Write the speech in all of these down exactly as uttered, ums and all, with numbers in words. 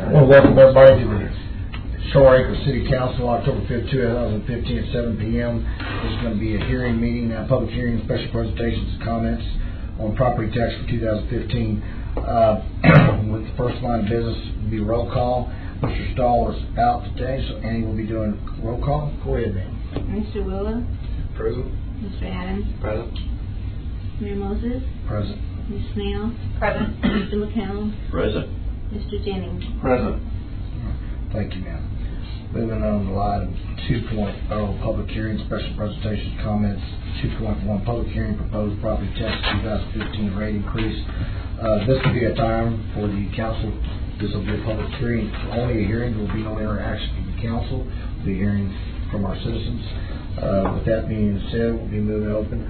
I want to welcome everybody to the Shore Acre City Council, October fifth, two thousand fifteen at seven p m This is going to be a hearing meeting, a public hearing, special presentations and comments on property tax for two thousand fifteen. Uh, with the first line of business, will be roll call. Mister Stahl is out today, so Annie will be doing roll call. Go ahead, man. Mister Willow. Present. Mister Adams. Present. Mayor Moses. Present. Miz Snell. Present. Mister McCown. Present. Mister Jennings. Present. Thank you, ma'am. Moving on to item two point oh, public hearing, special presentations, comments. two point one, public hearing, proposed property tax two thousand fifteen rate increase. Uh, this will be a time for the council. This will be a public hearing, only a hearing. There will be no interaction with the council. We'll be hearing from our citizens. Uh, with that being said, we'll be moving open.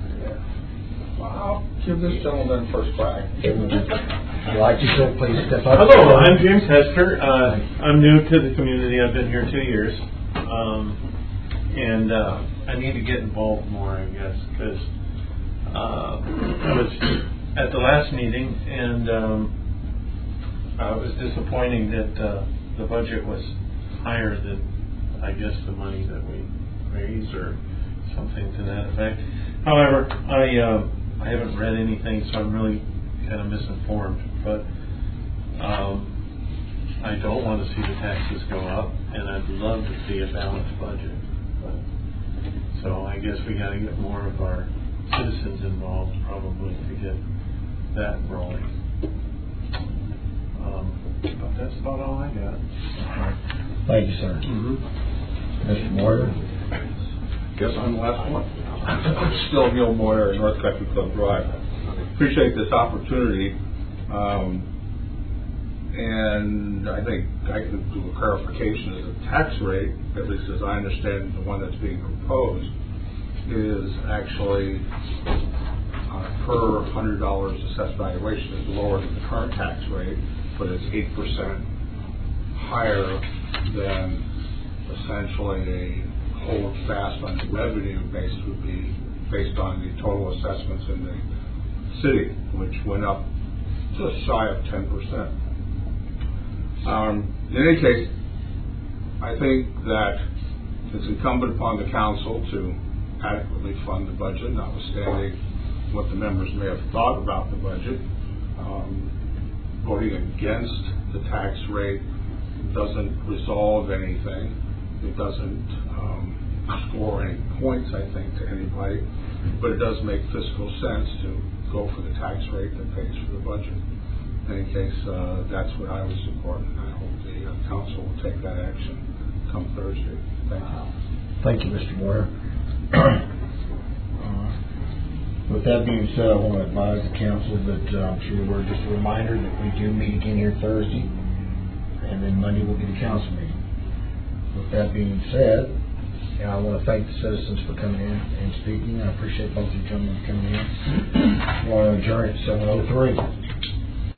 I'll give this gentleman first crack. If you'd like to, so please step up. Hello, I'm James Hester. Uh, I'm new to the community. I've been here two years. Um, and uh, I need to get involved more, I guess, because uh, I was at the last meeting, and um, uh, it was disappointing that uh, the budget was higher than, I guess, the money that we raised or something to that effect. However, I uh, I haven't read anything, so I'm really kind of misinformed. But um, I don't want to see the taxes go up, and I'd love to see a balanced budget. But, so I guess we got to get more of our citizens involved, probably, to get that rolling. Um, but that's about all I got. Thank you, sir. Mm-hmm. Mister Moyer. Guess I'm the last one. Still Neil Moyer, North Country Club Drive. Appreciate this opportunity, um, and I think I can do a clarification of the tax rate, at least as I understand the one that's being proposed, is actually uh, per one hundred dollars assessed valuation is lower than the current tax rate, but it's eight percent higher than essentially a hold fast on the revenue base would be based on the total assessments in the city, which went up just shy of ten percent. Um, in any case, I think that it's incumbent upon the council to adequately fund the budget, notwithstanding what the members may have thought about the budget. Um, voting against the tax rate doesn't resolve anything. It doesn't um, score any points, I think, to anybody, but it does make fiscal sense to go for the tax rate that pays for the budget. In any case, uh, that's what I would support, and I hope the uh, council will take that action come Thursday. Thank you. Thank you, Mister Moyer. uh, with that being said, I want to advise the council that uh, I'm sure we're just a reminder that we do meet again here Thursday, and then Monday will be the council meeting. With that being said, and I want to thank the citizens for coming in and speaking. I appreciate both of you gentlemen coming in. I want to adjourn at seven oh three.